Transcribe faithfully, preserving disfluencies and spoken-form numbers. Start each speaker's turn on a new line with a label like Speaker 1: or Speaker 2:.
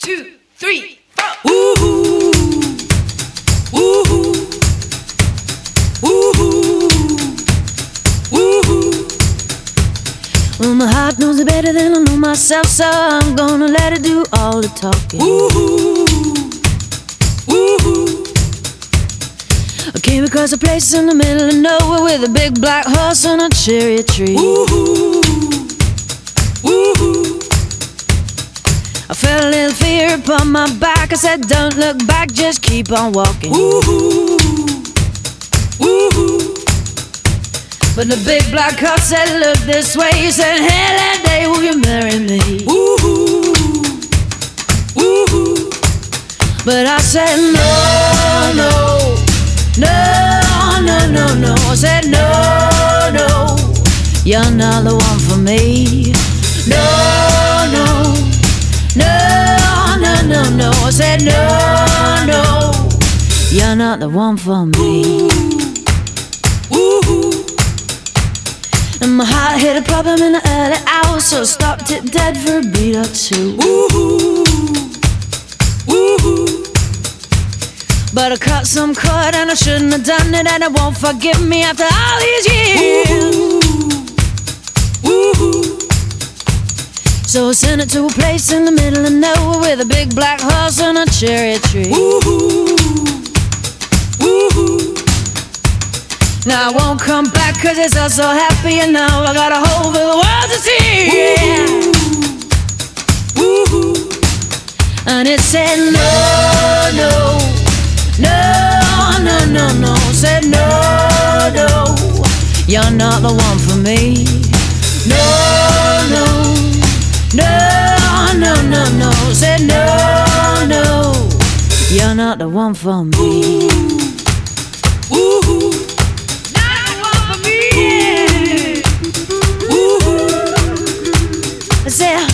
Speaker 1: two, three, four. Ooh, ooh, ooh, ooh. Well, my heart knows it better than I know myself, so I'm gonna let it do all the talking. Ooh, ooh. I came across a place in the middle of nowhere with a big black horse and a cherry tree. Ooh, ooh. I felt a little fear upon my back. I said, don't look back, just keep on walking. Ooh, ooh. But the big black horse said, look this way. He said, hey, that day, will you marry me? Ooh, ooh. But I said, no, no, no, no, no, no. I said, no, no, you're not the one for me. No, no, no, no, no, no. I said, no, no, you're not the one for me. Ooh. And my heart hit a problem in the early hours, so I stopped it dead for a beat or two. Ooh, ooh. But I cut some cord and I shouldn't have done it, and it won't forgive me after all these years. Ooh, ooh. So I sent it to a place in the middle of nowhere with a big black horse and a cherry tree. Ooh, ooh. Now I won't come back cause it's all so happy, and now I got a hole for the world to see. Ooh, ooh. And it said no, no, no, no, no, no. It said no, no, you're not the one for me. No, no, no, no, no, no. It said no, no, you're not the one for me. Ooh, ooh. I said